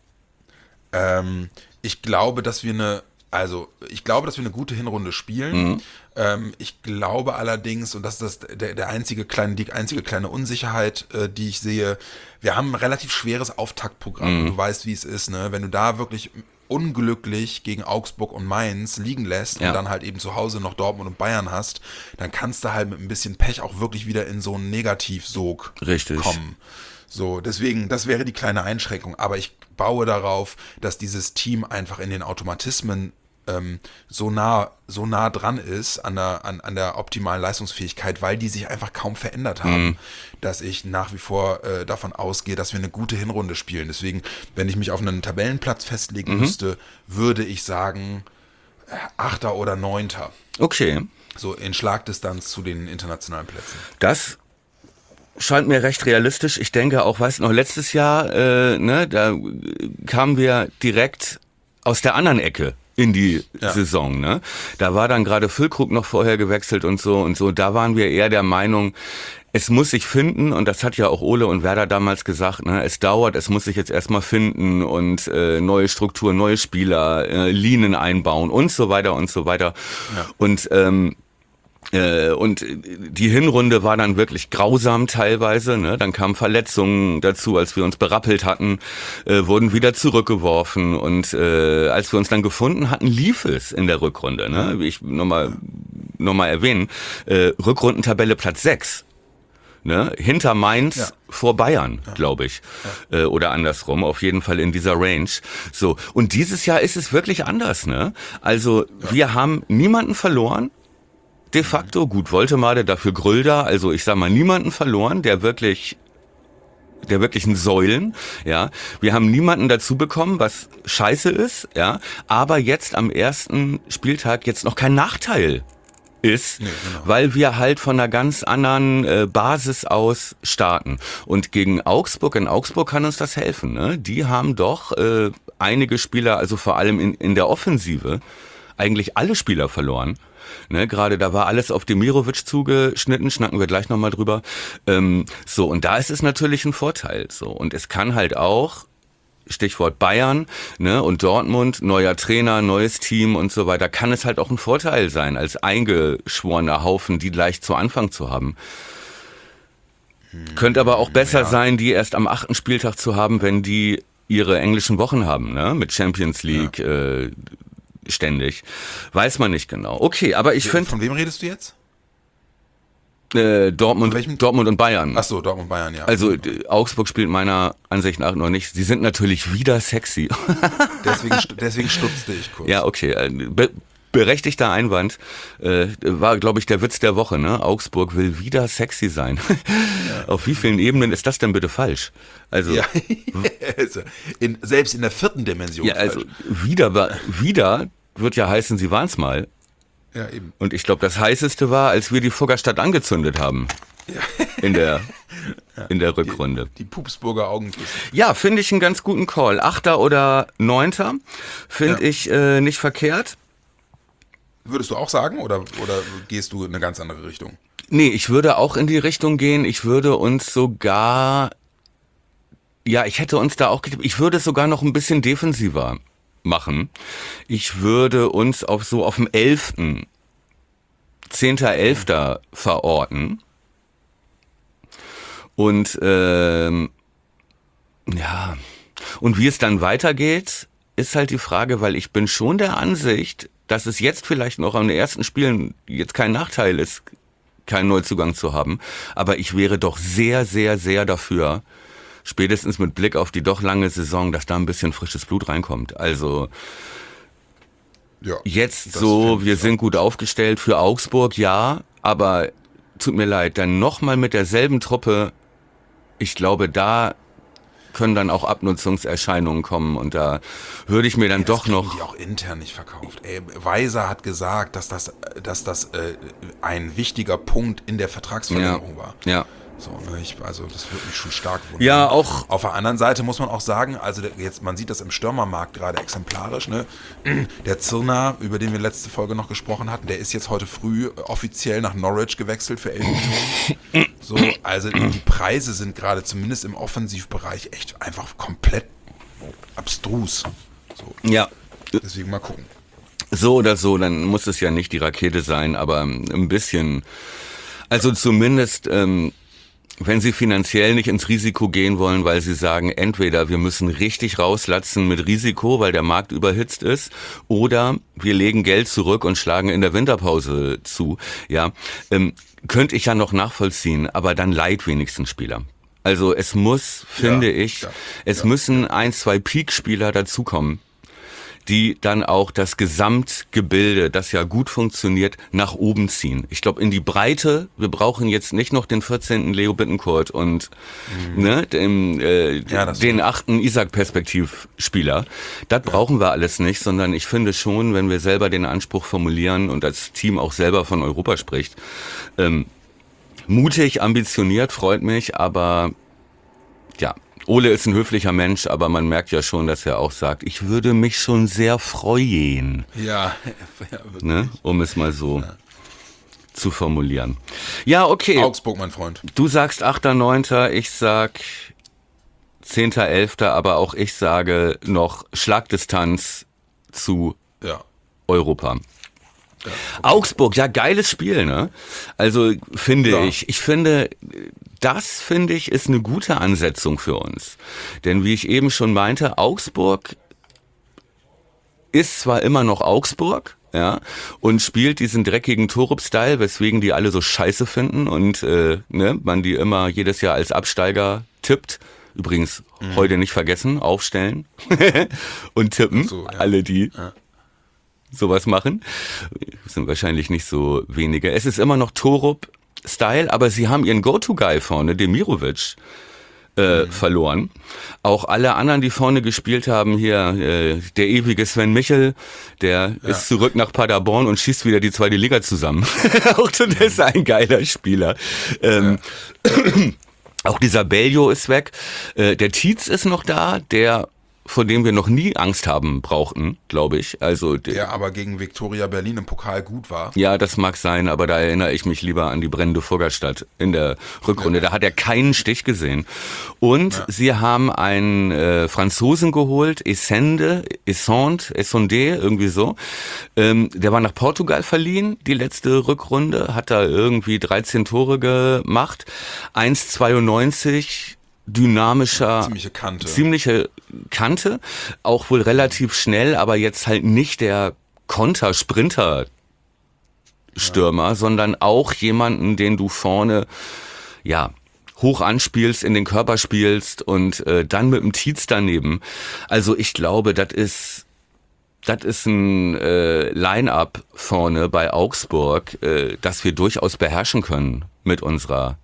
Ähm, ich glaube, dass wir eine Also, ich glaube, dass wir eine gute Hinrunde spielen. Mhm. Ähm, ich glaube allerdings, und das ist das, der, der einzige kleine, die einzige kleine Unsicherheit, äh, die ich sehe, wir haben ein relativ schweres Auftaktprogramm. Mhm. Du weißt, wie es ist, ne? Wenn du da wirklich unglücklich gegen Augsburg und Mainz liegen lässt ja. und dann halt eben zu Hause noch Dortmund und Bayern hast, dann kannst du halt mit ein bisschen Pech auch wirklich wieder in so einen Negativsog Richtig. kommen. So, deswegen, das wäre die kleine Einschränkung. Aber ich baue darauf, dass dieses Team einfach in den Automatismen ähm, so nah, so nah dran ist an der, an, an der optimalen Leistungsfähigkeit, weil die sich einfach kaum verändert haben, mhm. dass ich nach wie vor äh, davon ausgehe, dass wir eine gute Hinrunde spielen. Deswegen, wenn ich mich auf einen Tabellenplatz festlegen mhm. müsste, würde ich sagen, äh, Achter oder Neunter. Okay. So in Schlagdistanz zu den internationalen Plätzen. Das scheint mir recht realistisch. Ich denke auch, weißt du noch, letztes Jahr, äh, ne, da kamen wir direkt aus der anderen Ecke in die ja. Saison, ne? Da war dann gerade Füllkrug noch vorher gewechselt und so und so. Da waren wir eher der Meinung, es muss sich finden, und das hat ja auch Ole und Werder damals gesagt, ne, es dauert, es muss sich jetzt erstmal finden und äh, neue Strukturen, neue Spieler, äh, Linien einbauen und so weiter und so weiter. Ja. Und ähm, Äh, und die Hinrunde war dann wirklich grausam teilweise, ne? Dann kamen Verletzungen dazu, als wir uns berappelt hatten, äh, wurden wieder zurückgeworfen und äh, als wir uns dann gefunden hatten, lief es in der Rückrunde, ne? Wie ich nochmal noch mal erwähnen, äh, Rückrundentabelle Platz sechs. Ne? Hinter Mainz, ja. vor Bayern, ja. glaube ich. Ja. Äh, oder andersrum, auf jeden Fall in dieser Range. So, und dieses Jahr ist es wirklich anders, ne? Also ja. wir haben niemanden verloren. De facto, gut, Woltemade, dafür Grölder, also ich sag mal, niemanden verloren, der wirklich, der wirklichen Säulen, ja. Wir haben niemanden dazu bekommen, was scheiße ist, ja. Aber jetzt am ersten Spieltag jetzt noch kein Nachteil ist, nee, genau. weil wir halt von einer ganz anderen äh, Basis aus starten. Und gegen Augsburg, in Augsburg kann uns das helfen, ne? Die haben doch äh, einige Spieler, also vor allem in, in der Offensive, eigentlich alle Spieler verloren. Ne, gerade da war alles auf Demirovic zugeschnitten, schnacken wir gleich nochmal drüber. Ähm, so, und da ist es natürlich ein Vorteil. So, und es kann halt auch, Stichwort Bayern, ne, und Dortmund, neuer Trainer, neues Team und so weiter, kann es halt auch ein Vorteil sein, als eingeschworener Haufen, die gleich zu Anfang zu haben. Hm, Könnte aber auch besser ja. sein, die erst am achten Spieltag zu haben, wenn die ihre englischen Wochen haben, ne, mit Champions League, ja. äh, ständig. Weiß man nicht genau. Okay, aber ich finde... Von wem redest du jetzt? Äh, Dortmund, Dortmund und Bayern. Ach so, Dortmund, Bayern, ja. Also äh, Augsburg spielt meiner Ansicht nach noch nicht. Sie sind natürlich wieder sexy. deswegen, deswegen stutzte ich kurz. Ja, okay. Äh, be- berechtigter Einwand. Äh, war, glaube ich, der Witz der Woche, ne? Augsburg will wieder sexy sein. Ja. Auf wie vielen Ebenen ist das denn bitte falsch? Also, ja. in, selbst in der vierten Dimension. Ja, also wieder, wieder wird ja heißen, sie waren es mal. Ja, eben. Und ich glaube, das heißeste war, als wir die Fuggerstadt angezündet haben. Ja. In der, in der Rückrunde. Die, die Pupsburger Augenküsse. Ja, finde ich einen ganz guten Call. Achter oder Neunter finde ja. ich äh, nicht verkehrt. Würdest du auch sagen oder, oder gehst du in eine ganz andere Richtung? Nee, ich würde auch in die Richtung gehen. Ich würde uns sogar, ja, ich hätte uns da auch, ich würde es sogar noch ein bisschen defensiver machen. Ich würde uns auf so auf dem elften zehnter elfter verorten. Und, ähm, ja, und wie es dann weitergeht, ist halt die Frage, weil ich bin schon der Ansicht, dass es jetzt vielleicht noch an den ersten Spielen jetzt kein Nachteil ist, keinen Neuzugang zu haben. Aber ich wäre doch sehr, sehr, sehr dafür, spätestens mit Blick auf die doch lange Saison, dass da ein bisschen frisches Blut reinkommt. Also ja, jetzt so, wir sind gut aufgestellt für Augsburg, ja, aber tut mir leid, dann nochmal mit derselben Truppe, ich glaube, da können dann auch Abnutzungserscheinungen kommen und da würde ich mir dann ja, doch noch... Die auch intern nicht verkauft. Ey, Weiser hat gesagt, dass das, dass das äh, ein wichtiger Punkt in der Vertragsverlängerung ja, war. Ja. So, ne, ich, also das würde mich schon stark wundern. Ja, auch. Auf der anderen Seite muss man auch sagen, also der, jetzt, man sieht das im Stürmermarkt gerade exemplarisch, ne? Der Zirner, über den wir letzte Folge noch gesprochen hatten, der ist jetzt heute früh offiziell nach Norwich gewechselt für elf Millionen. So, also die Preise sind gerade zumindest im Offensivbereich echt einfach komplett abstrus. So. Ja. Deswegen mal gucken. So oder so, dann muss es ja nicht die Rakete sein, aber ein bisschen, also zumindest, ähm, wenn Sie finanziell nicht ins Risiko gehen wollen, weil Sie sagen, entweder wir müssen richtig rauslatzen mit Risiko, weil der Markt überhitzt ist, oder wir legen Geld zurück und schlagen in der Winterpause zu, ja, ähm, könnte ich ja noch nachvollziehen, aber dann leiht wenigstens Spieler. Also es muss, finde ja, ich, ja, es ja, müssen ja. ein, zwei Peak-Spieler dazukommen, die dann auch das Gesamtgebilde, das ja gut funktioniert, nach oben ziehen. Ich glaube, in die Breite, wir brauchen jetzt nicht noch den vierzehnten Leo Bittencourt und mhm. ne, den, äh, ja, den achten Isaac-Perspektivspieler. Das ja. brauchen wir alles nicht, sondern ich finde schon, wenn wir selber den Anspruch formulieren und das Team auch selber von Europa spricht, ähm, mutig, ambitioniert, freut mich, aber ja, Ole ist ein höflicher Mensch, aber man merkt ja schon, dass er auch sagt, ich würde mich schon sehr freuen. Ja. ja ne? Um es mal so. Ja. zu formulieren. Ja, okay. Augsburg, mein Freund. Du sagst achter neunter, ich sag zehnter elfter, aber auch ich sage noch Schlagdistanz zu Ja. Europa. Ja, okay. Augsburg, ja, geiles Spiel, ne? Also finde ja. ich, ich finde, das finde ich ist eine gute Ansetzung für uns. Denn wie ich eben schon meinte, Augsburg ist zwar immer noch Augsburg, ja, und spielt diesen dreckigen Torup-Style, weswegen die alle so scheiße finden und äh, ne, man die immer jedes Jahr als Absteiger tippt. Übrigens, mhm. heute nicht vergessen, aufstellen und tippen, so, ja. alle die ja. sowas machen. Das sind wahrscheinlich nicht so wenige. Es ist immer noch Torup-Style, aber sie haben ihren Go-To-Guy vorne, Demirovic, äh, mhm. verloren. Auch alle anderen, die vorne gespielt haben, hier äh, der ewige Sven Michel, der ja. ist zurück nach Paderborn und schießt wieder die zweite Liga zusammen. Auch das ist ein geiler Spieler. Ähm, ja. Auch dieser Bellio ist weg. Äh, der Tietz ist noch da, der vor dem wir noch nie Angst haben brauchten, glaube ich. Also der, der aber gegen Viktoria Berlin im Pokal gut war. Ja, das mag sein, aber da erinnere ich mich lieber an die brennende Fuggerstadt in der Rückrunde. Ja. Da hat er keinen Stich gesehen. Und ja. sie haben einen äh, Franzosen geholt, Essende, Essende, Essende, irgendwie so. Ähm, der war nach Portugal verliehen, die letzte Rückrunde, hat da irgendwie dreizehn Tore gemacht. eins Komma zweiundneunzig dynamischer, ziemliche Kante. ziemliche Kante, auch wohl relativ schnell, aber jetzt halt nicht der Konter-Sprinter-Stürmer, ja. sondern auch jemanden, den du vorne, ja, hoch anspielst, in den Körper spielst und äh, dann mit dem Tietz daneben. Also ich glaube, das ist Das ist ein äh, Line-Up vorne bei Augsburg, äh, das wir durchaus beherrschen können mit unserer.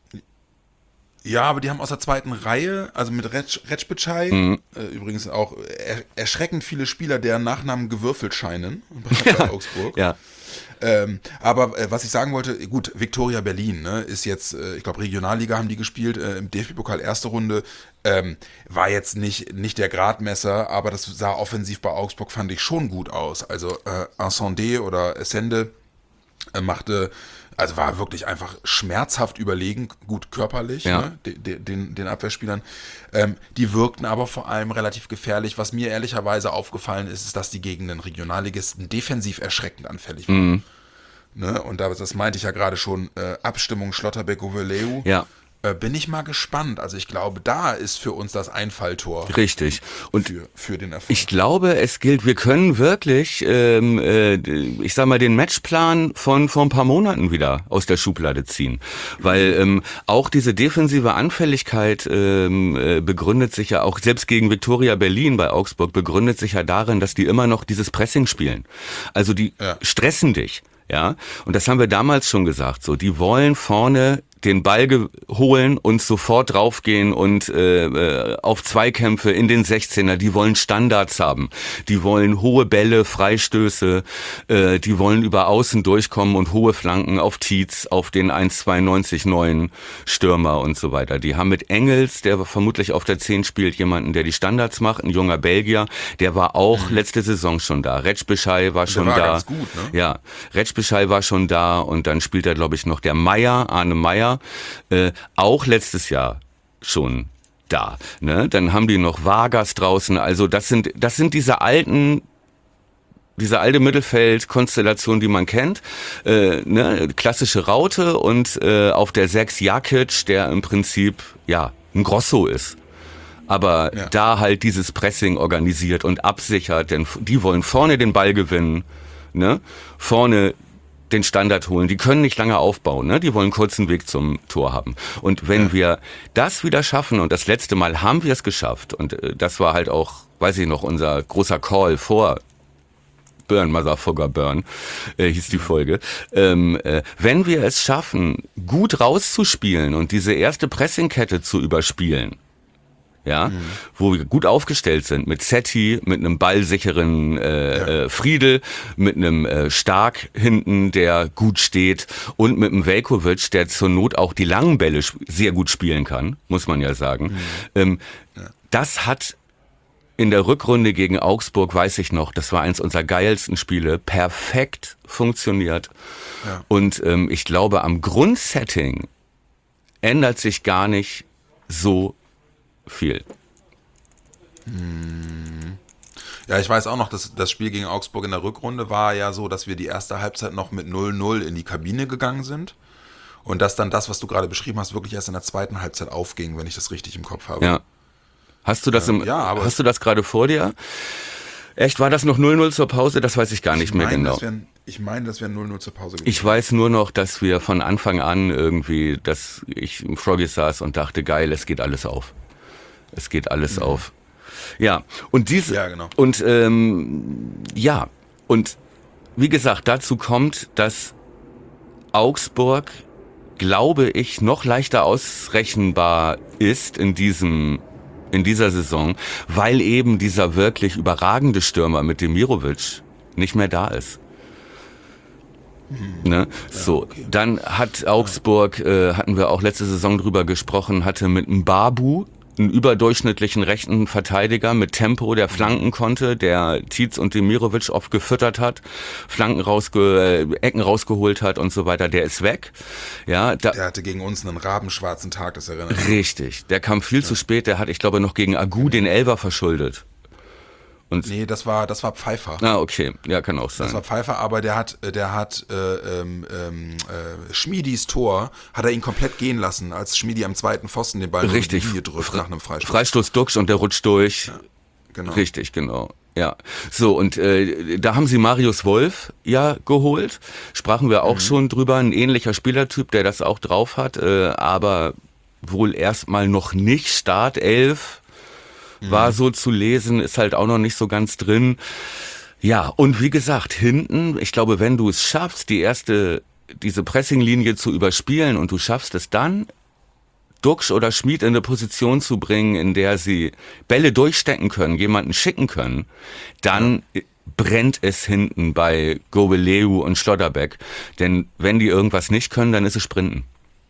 Ja, aber die haben aus der zweiten Reihe, also mit Retschbitschei, mhm. äh, übrigens auch er, erschreckend viele Spieler, deren Nachnamen gewürfelt scheinen bei, ja. bei Augsburg. Ja. Ähm, aber äh, was ich sagen wollte, gut, Viktoria Berlin, ne, ist jetzt, äh, ich glaube Regionalliga haben die gespielt, äh, im D F B-Pokal erste Runde, ähm, war jetzt nicht, nicht der Gradmesser, aber das sah offensiv bei Augsburg, fand ich schon gut aus. Also äh, Incendé oder Essende äh, machte, also war wirklich einfach schmerzhaft überlegen, gut körperlich, ja. ne, de, de, den, den Abwehrspielern. Ähm, die wirkten aber vor allem relativ gefährlich. Was mir ehrlicherweise aufgefallen ist, ist, dass die gegen den Regionalligisten defensiv erschreckend anfällig waren. Mhm. Ne, und das, das meinte ich ja gerade schon, äh, Abstimmung Schlotterbeck-Goveleu. Ja. Äh, bin ich mal gespannt. Also ich glaube, da ist für uns das Einfalltor. Richtig. Und für, für den Erfolg. Ich glaube, es gilt, wir können wirklich, ähm, äh, ich sag mal, den Matchplan von vor ein paar Monaten wieder aus der Schublade ziehen. Weil ähm, auch diese defensive Anfälligkeit ähm, äh, begründet sich ja auch, selbst gegen Viktoria Berlin bei Augsburg, begründet sich ja darin, dass die immer noch dieses Pressing spielen. Also die ja. stressen dich. Ja, und das haben wir damals schon gesagt, so, die wollen vorne den Ball ge- holen und sofort draufgehen und äh, auf Zweikämpfe in den sechzehner, die wollen Standards haben, die wollen hohe Bälle, Freistöße, äh, die wollen über Außen durchkommen und hohe Flanken auf Tietz, auf den eins Komma zweiundneunzig neuen Stürmer und so weiter. Die haben mit Engels, der vermutlich auf der zehn spielt, jemanden, der die Standards macht, ein junger Belgier, der war auch mhm. letzte Saison schon da. Retschbitschei war schon der war da. Ganz gut, ne? Ja, Retschbitschei war schon da und dann spielt er, glaube ich, noch der Meier, Arne Meier, Äh, auch letztes Jahr schon da. Ne? Dann haben die noch Vargas draußen. Also das sind das sind diese alten, diese alte Mittelfeld-Konstellation, die man kennt. Äh, ne? Klassische Raute und äh, auf der sechs Jakic, der im Prinzip ja ein Grosso ist. Aber ja. da halt dieses Pressing organisiert und absichert, denn die wollen vorne den Ball gewinnen, ne? Vorne den Standard holen. Die können nicht lange aufbauen, ne? Die wollen einen kurzen Weg zum Tor haben. Und wenn ja. wir das wieder schaffen, und das letzte Mal haben wir es geschafft, und äh, das war halt auch, weiß ich noch, unser großer Call vor Burn, Motherfucker Burn, äh, hieß die Folge. Ähm, äh, wenn wir es schaffen, gut rauszuspielen und diese erste Pressingkette zu überspielen, ja, mhm. wo wir gut aufgestellt sind, mit Setti, mit einem ballsicheren äh, ja. äh, Friedel, mit einem äh, Stark hinten, der gut steht, und mit einem Veljković, der zur Not auch die langen Bälle sp- sehr gut spielen kann, muss man ja sagen. Mhm. Ähm, ja. Das hat in der Rückrunde gegen Augsburg, weiß ich noch, das war eins unserer geilsten Spiele, perfekt funktioniert. Ja. Und ähm, ich glaube, am Grundsetting ändert sich gar nicht so viel. Ja, ich weiß auch noch, dass das Spiel gegen Augsburg in der Rückrunde war ja so, dass wir die erste Halbzeit noch mit null null in die Kabine gegangen sind und dass dann das, was du gerade beschrieben hast, wirklich erst in der zweiten Halbzeit aufging, wenn ich das richtig im Kopf habe. Ja. Hast du das im, ja, aber hast du das gerade vor dir? Echt, war das noch null null zur Pause? Das weiß ich gar nicht ich mehr meine, genau. das wär, ich meine, das wäre null null zur Pause gewesen. Ich weiß nur noch, dass wir von Anfang an irgendwie, dass ich im Froggy saß und dachte, geil, es geht alles auf. Es geht alles mhm. auf. Ja, und diese, ja, genau. und ähm, ja, und wie gesagt, dazu kommt, dass Augsburg, glaube ich, noch leichter ausrechenbar ist in diesem in dieser Saison, weil eben dieser wirklich überragende Stürmer mit Demirovic nicht mehr da ist. Ne? Ja, so, okay. Dann hat Augsburg, äh, hatten wir auch letzte Saison drüber gesprochen, hatte mit Mbabu einen überdurchschnittlichen rechten Verteidiger mit Tempo, der flanken konnte, der Tietz und Demirovic oft gefüttert hat, Flanken rausge äh, Ecken rausgeholt hat und so weiter, der ist weg. Ja, da, der hatte gegen uns einen rabenschwarzen Tag, das erinnert mich. Richtig, der kam viel ja. zu spät, der hat, ich glaube, noch gegen Agu den Elfer verschuldet. Und nee, das war das war Pfeiffer. Ah, okay, ja, kann auch sein. Das war Pfeiffer, aber der hat der hat äh, ähm, äh, Schmiedis Tor hat er ihn komplett gehen lassen, als Schmiedi am zweiten Pfosten den Ball Richtig. in die Linie drückt nach einem Freistoß. Freistoß Duxch und der rutscht durch. Ja, genau. Richtig, genau. Ja, so und äh, da haben sie Marius Wolf ja geholt. Sprachen wir auch mhm. schon drüber, ein ähnlicher Spielertyp, der das auch drauf hat, äh, aber wohl erstmal noch nicht Startelf. War so zu lesen, ist halt auch noch nicht so ganz drin. Ja, und wie gesagt, hinten, ich glaube, wenn du es schaffst, die erste, diese Pressinglinie zu überspielen und du schaffst es dann, Duxch oder Schmid in eine Position zu bringen, in der sie Bälle durchstecken können, jemanden schicken können, dann ja. brennt es hinten bei Gobeleu und Schlotterbeck. Denn wenn die irgendwas nicht können, dann ist es Sprinten.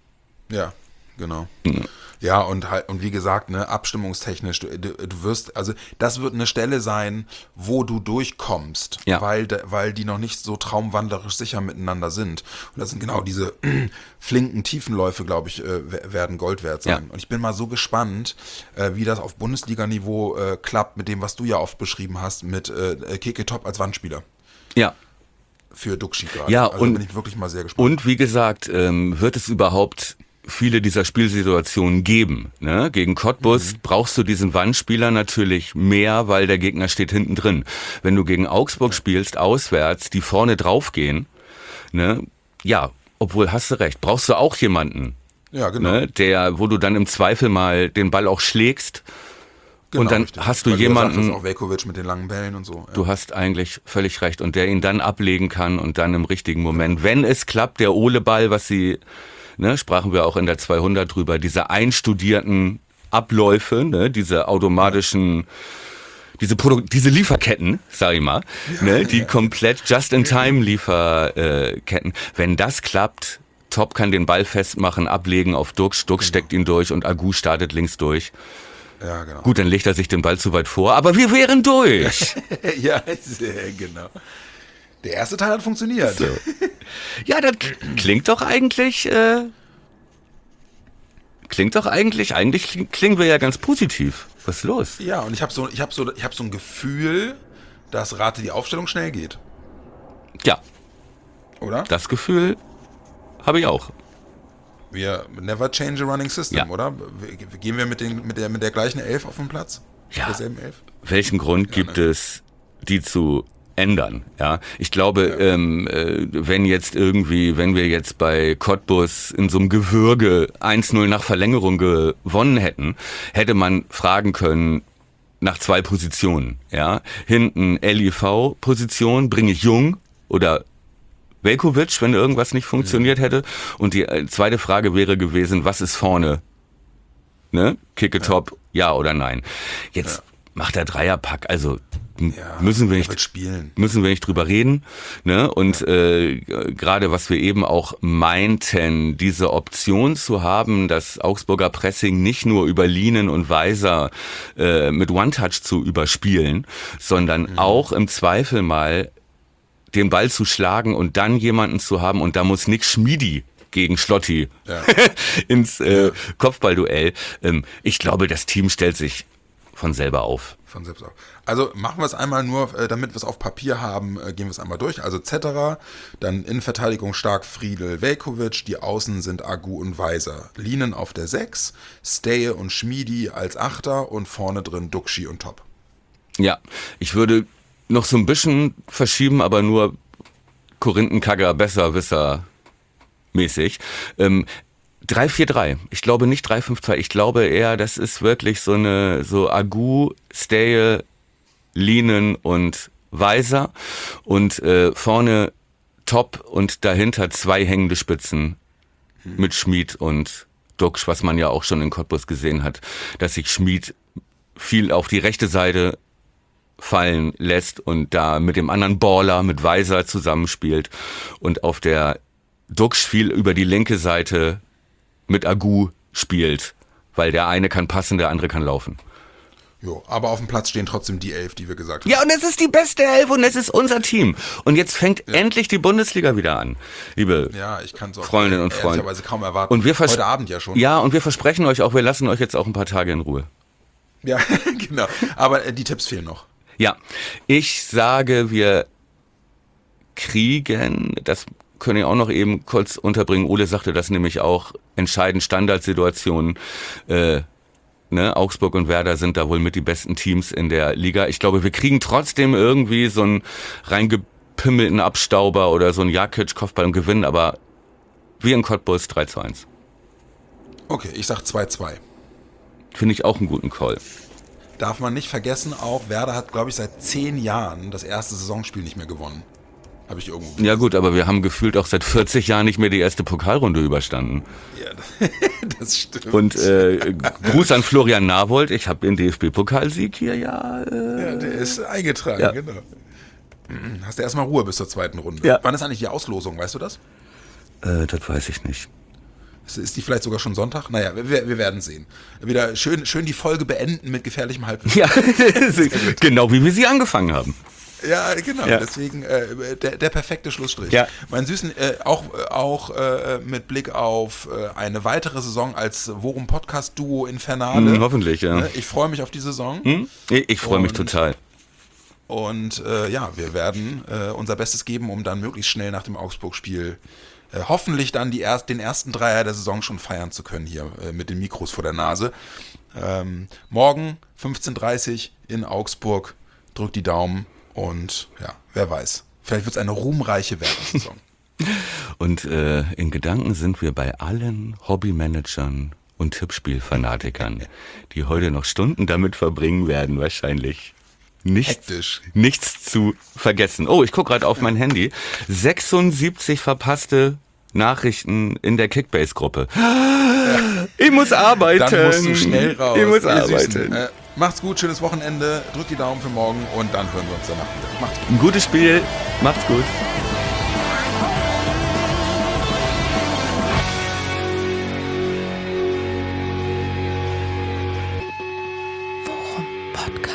Ja, genau. Ja. Ja, und halt, und wie gesagt, ne, abstimmungstechnisch, du, du, du wirst, also das wird eine Stelle sein, wo du durchkommst, ja. weil, weil die noch nicht so traumwandlerisch sicher miteinander sind. Und das sind genau diese äh, flinken Tiefenläufe, glaube ich, äh, werden Gold wert sein. Ja. Und ich bin mal so gespannt, äh, wie das auf Bundesliga-Niveau äh, klappt, mit dem, was du ja oft beschrieben hast, mit äh, Keke Top als Wandspieler. Ja. Für Duxchi gerade. Ja, also und, bin ich wirklich mal sehr gespannt. Und wie gesagt, ähm, wird es überhaupt viele dieser Spielsituationen geben. Ne? Gegen Cottbus mhm. brauchst du diesen Wandspieler natürlich mehr, weil der Gegner steht hinten drin. Wenn du gegen Augsburg spielst, auswärts, die vorne draufgehen, ne? Ja, obwohl hast du recht, brauchst du auch jemanden, ja, genau. ne? Der, wo du dann im Zweifel mal den Ball auch schlägst. Genau, und dann richtig. Hast du weil jemanden, du sagst, auch Velkovic mit den langen Bällen und so. Ja. Du hast eigentlich völlig recht und der ihn dann ablegen kann und dann im richtigen Moment, wenn es klappt, der Ole-Ball, was sie Ne, sprachen wir auch in der zweihundert drüber, diese einstudierten Abläufe, ne, diese automatischen, diese Produ- diese Lieferketten, sag ich mal, ja, ne, die ja. komplett Just-in-Time-Lieferketten. Wenn das klappt, Top kann den Ball festmachen, ablegen auf Duxch, Duxch genau. steckt ihn durch und Agu startet links durch. Ja, genau. Gut, dann legt er sich den Ball zu weit vor, aber wir wären durch. Ja, genau. Der erste Teil hat funktioniert. So. Ja, das klingt doch eigentlich, äh, klingt doch eigentlich, eigentlich klingen wir ja ganz positiv. Was ist los? Ja, und ich habe so, ich habe so, ich habe so ein Gefühl, dass Rate die Aufstellung schnell geht. Ja. Oder? Das Gefühl habe ich auch. Wir never change a running system, ja. oder? Gehen wir mit, den, mit, der, mit der gleichen Elf auf den Platz? Ja. Derselben Elf? Welchen Grund ja, gibt ne? es, die zu ändern, ja. Ich glaube, ja. ähm, äh, wenn jetzt irgendwie, wenn wir jetzt bei Cottbus in so einem Gewürge eins null nach Verlängerung gewonnen hätten, hätte man fragen können nach zwei Positionen, ja. Hinten L I V-Position, bringe ich Jung oder Velkovic, wenn irgendwas nicht funktioniert ja. hätte. Und die äh, zweite Frage wäre gewesen, was ist vorne? Ne? Kicke top, ja. ja oder nein? Jetzt ja. macht der Dreierpack, also m- Ja, müssen wir er nicht wird spielen. müssen wir nicht drüber reden, ne? Und äh, gerade was wir eben auch meinten, diese Option zu haben, das Augsburger Pressing nicht nur über Lienen und Weiser äh, mit One-Touch zu überspielen, sondern Mhm. auch im Zweifel mal den Ball zu schlagen und dann jemanden zu haben, und da muss Nick Schmiedi gegen Schlotti Ja. ins äh, Kopfballduell. Ähm, ich glaube, das Team stellt sich von selber auf. Von selbst auch. Also machen wir es einmal nur, äh, damit wir es auf Papier haben, äh, gehen wir es einmal durch. Also Zetterer, dann Innenverteidigung stark Friedel, Veljkovic, die Außen sind Agu und Weiser. Lienen auf der sechs, Steje und Schmiedi als Achter und vorne drin Duxi und Top. Ja, ich würde noch so ein bisschen verschieben, aber nur Korinthenkagger, Besserwisser mäßig. Ähm, drei vier drei. Ich glaube nicht drei fünf zwei. Ich glaube eher, das ist wirklich so eine, so Agu, Steje, Lienen und Weiser und äh, vorne Top und dahinter zwei hängende Spitzen mit Schmied und Duxch, was man ja auch schon in Cottbus gesehen hat, dass sich Schmied viel auf die rechte Seite fallen lässt und da mit dem anderen Baller, mit Weiser zusammenspielt und auf der Duxch viel über die linke Seite mit Agu spielt, weil der eine kann passen, der andere kann laufen. Jo, aber auf dem Platz stehen trotzdem die Elf, die wir gesagt haben. Ja, und es ist die beste Elf und es ist unser Team. Und jetzt fängt ja. endlich die Bundesliga wieder an, liebe Ja, ich kann es auch Freundinnen und Freunde. ehrlicherweise kaum erwarten. Und wir vers- Heute Abend ja schon. Ja, und wir versprechen euch auch, wir lassen euch jetzt auch ein paar Tage in Ruhe. Ja, genau. Aber äh, die Tipps fehlen noch. Ja, ich sage, wir kriegen, das können wir auch noch eben kurz unterbringen, Ole sagte das nämlich auch, entscheidend Standardsituationen, äh, ne, Augsburg und Werder sind da wohl mit die besten Teams in der Liga. Ich glaube, wir kriegen trotzdem irgendwie so einen reingepimmelten Abstauber oder so einen Jakic-Kopfball und gewinnen, aber wir in Cottbus drei zu eins. Okay, ich sag zwei zwei. Finde ich auch einen guten Call. Darf man nicht vergessen, auch Werder hat, glaube ich, seit zehn Jahren das erste Saisonspiel nicht mehr gewonnen. Habe ich irgendwo gelesen. Ja gut, aber wir haben gefühlt auch seit vierzig Jahren nicht mehr die erste Pokalrunde überstanden. Ja, das stimmt. Und äh, Gruß an Florian Nahwold, ich habe den D F B-Pokalsieg hier ja... Äh, ja, der ist eingetragen, ja. genau. Hast du erstmal Ruhe bis zur zweiten Runde. Ja. Wann ist eigentlich die Auslosung, weißt du das? äh, das weiß ich nicht. Ist die vielleicht sogar schon Sonntag? Naja, wir, wir werden sehen. Wieder schön, schön die Folge beenden mit gefährlichem Halbwissen. Ja, genau wie wir sie angefangen haben. Ja, genau. Ja. Deswegen äh, der, der perfekte Schlussstrich. Ja. Mein Süßen, äh, auch, auch äh, mit Blick auf äh, eine weitere Saison als Worum Podcast Duo Infernale. Hm, hoffentlich, ja. Ne? Ich freue mich auf die Saison. Hm? Ich, ich freue mich Und- total. Und äh, ja, wir werden äh, unser Bestes geben, um dann möglichst schnell nach dem Augsburg-Spiel äh, hoffentlich dann die erst, den ersten Dreier der Saison schon feiern zu können hier äh, mit den Mikros vor der Nase. Ähm, morgen fünfzehn Uhr dreißig in Augsburg. Drückt die Daumen und ja, wer weiß. Vielleicht wird es eine ruhmreiche Werder-Saison. Und äh, in Gedanken sind wir bei allen Hobbymanagern und Tippspielfanatikern, die heute noch Stunden damit verbringen werden, wahrscheinlich nichts, Hektisch. nichts zu vergessen. Oh, ich gucke gerade auf mein Handy. sechsundsiebzig verpasste Nachrichten in der Kickbase-Gruppe. Ich muss arbeiten. Dann musst du schnell raus. Ich muss Ihr arbeiten. Süßen, äh, macht's gut, schönes Wochenende. Drückt die Daumen für morgen und dann hören wir uns danach wieder. Macht's gut. Ein gutes Spiel. Macht's gut. Worum Podcast.